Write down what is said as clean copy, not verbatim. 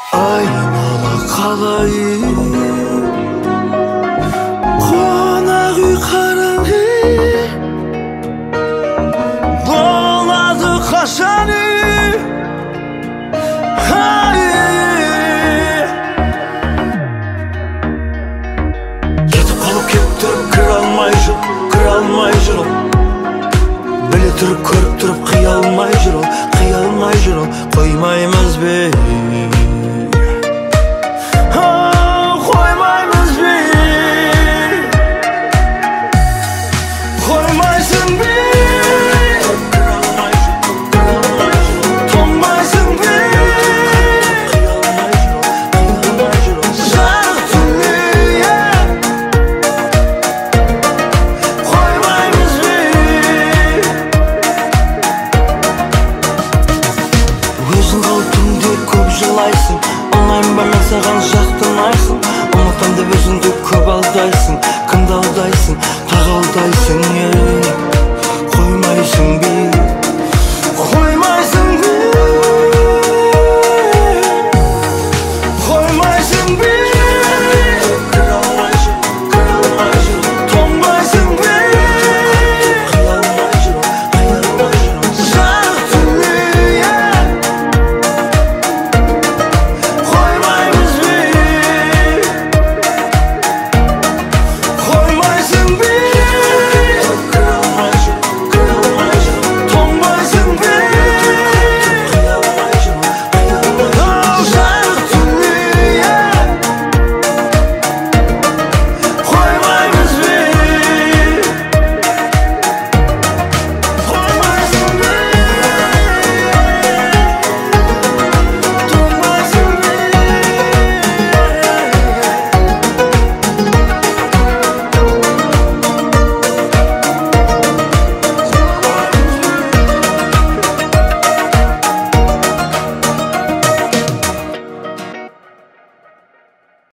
айнала қалайын, қонақ үй қараңғы, болады қашан үй. Кетіп қалып кеп тұрып кіре алмай жүр ол, біле тұрып көріп тұрып қия алмай жүр ол, қоймаймыз бе, қоймаймыз бе, қоймайсың бе, тоңмайсың бе, жарық дүние, қоймаймыз бе. Өзің қалып түнде көп жылайсың, оңайын бана саған жақтырмайсың, ұмытам деп өзіңді көп алдайсың.